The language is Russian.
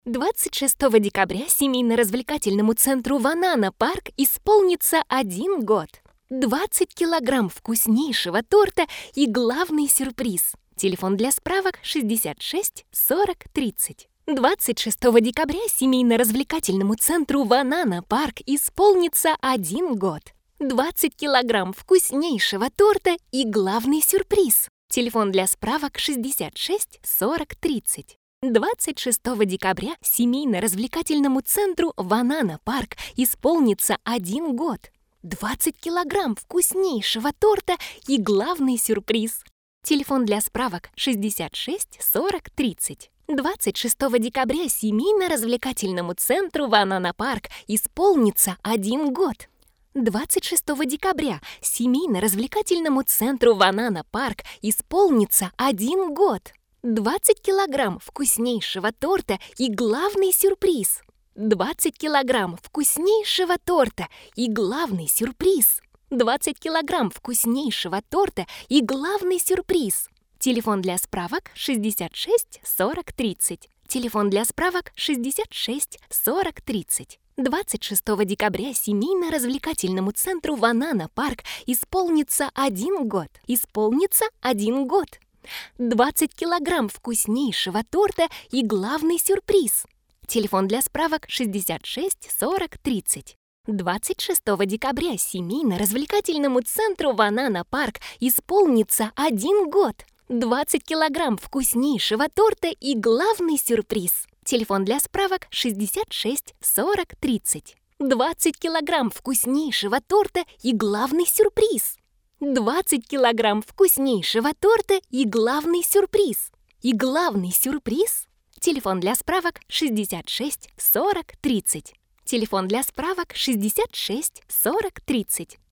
26 декабря семейно-развлекательному центру «Ванана Парк» исполнится 1 год. 20 килограмм вкуснейшего торта и главный сюрприз. Телефон для справок 66 40 30. 26 декабря семейно-развлекательному центру «Ванана Парк» исполнится 1 год. 20 килограмм вкуснейшего торта и главный сюрприз. Телефон для справок 66 40 30. 26 декабря семейно-развлекательному центру «Ванана Парк» исполнится 1 год. 20 килограмм вкуснейшего торта и главный сюрприз. Телефон для справок 66 40 30. 26 декабря семейно-развлекательному центру «Ванана Парк» исполнится 1 год. 26 декабря семейно-развлекательному центру «Ванана Парк» исполнится 1 год. 20 килограмм вкуснейшего торта и главный сюрприз. 20 килограмм вкуснейшего торта и главный сюрприз. 20 килограмм вкуснейшего торта и главный сюрприз. Телефон для справок 66 40 30. Телефон для справок 66 40 30. 26 декабря семейно-развлекательному центру «Ванана Парк» исполнится 1 год. Исполнится 1 год. 20 килограмм вкуснейшего торта и главный сюрприз. Телефон для справок 66 40 30. 26 декабря семейно-развлекательному центру «Ванана Парк» исполнится 1 год. 20 килограмм вкуснейшего торта и главный сюрприз. Телефон для справок 66 40 30. 20 килограмм вкуснейшего торта и главный сюрприз. 20 килограмм вкуснейшего торта и главный сюрприз. И главный сюрприз. Телефон для справок 66 40 30. Телефон для справок 66 40 30.